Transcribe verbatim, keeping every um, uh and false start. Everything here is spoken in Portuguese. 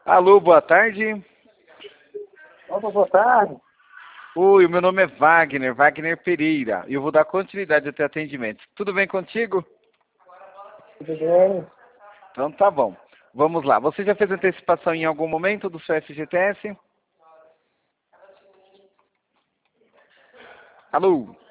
Alô, boa tarde. Opa, boa tarde. Oi, o meu nome é Wagner, Wagner Pereira. E eu vou dar continuidade ao teu atendimento. Tudo bem contigo? Tudo bem? Então tá bom. Vamos lá. Você já fez antecipação em algum momento do seu F G T S? Alô?